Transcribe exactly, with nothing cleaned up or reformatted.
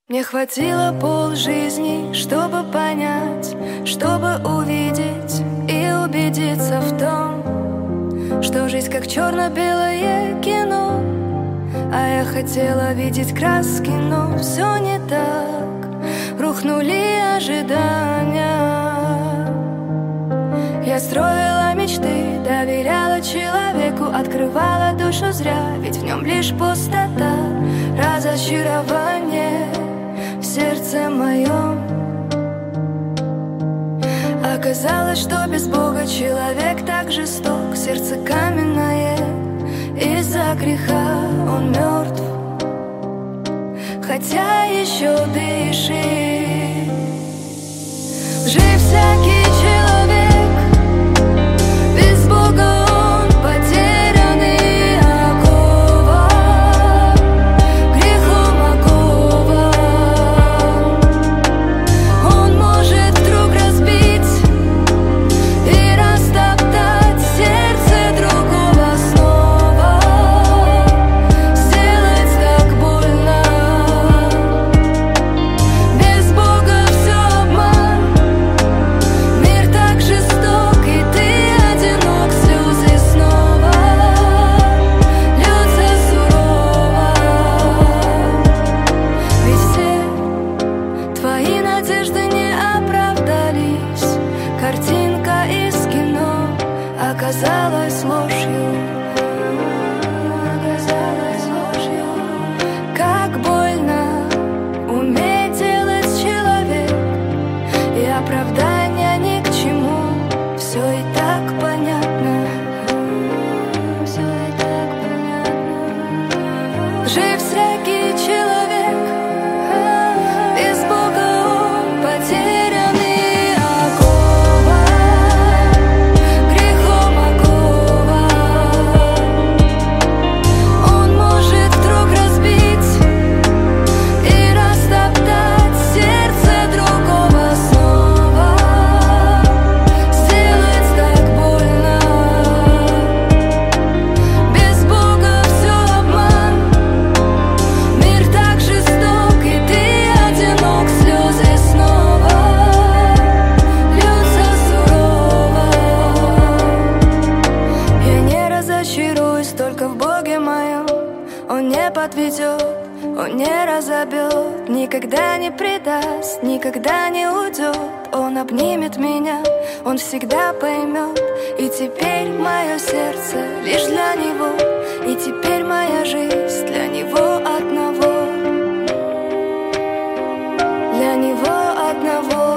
Мне хватило полжизни, чтобы понять, чтобы увидеть и убедиться в том, что жизнь как черно-белое кино. А я хотела видеть краски, но все не так. Рухнули ожидания. Я строила мечты, доверяла человеку, открывала душу зря, ведь в нем лишь пустота, разочарование в сердце моем. Оказалось, что без Бога человек так жесток, сердце каменное, из-за греха он мертв, хотя еще дышит. Жив всякий человек, без Бога он потерянный, окован, грехом окован. Он может вдруг разбить и растоптать сердце другого снова, сделать так больно. Без Бога все обман, мир так жесток, и ты одинок, слезы снова льются сурово. Ведь все твои надежды не оправдались, картинка из кино оказалась ложью, оказалась ложью. Как больно уметь делать человек, и оправдания ни к чему, все и так понятно, все и так понятно. Жив всякий человек, без Бога он потерянный, окован, грехом окован. Он может вдруг разбить и растоптать сердце другого снова, сделать так больно. Без Бога все обман, мир так жесток, и ты одинок, слезы снова льются сурово. Я не разочаруюсь только в Боге моем. Он не подведет, он не разобьет, никогда не предаст, никогда не уйдет. Он обнимет меня, он всегда поймет. И теперь мое сердце лишь для него, и теперь моя жизнь для него одного, для него одного.